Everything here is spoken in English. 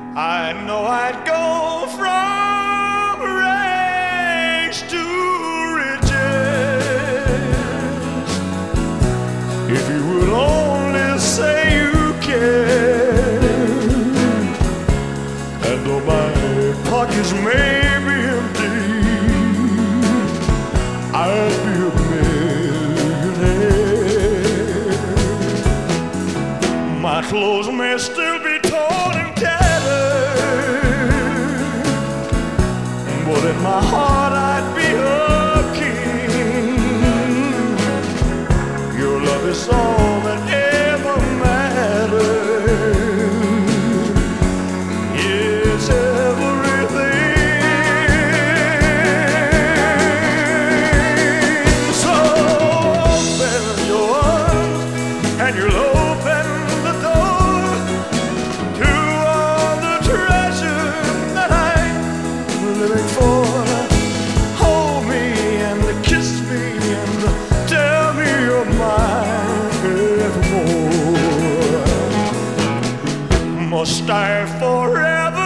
I know I'd go from rags to riches if you would only say you care. And though my pockets may be empty, I'd be a millionaire. My clothes may still be torn and tattered, but in my heart I'd be a king. Your love is all that ever mattered. It's everything. So open your arms and you'll open the door to all the treasure that I'm living for. Hold me and kiss me and tell me you're mine evermore. Must I forever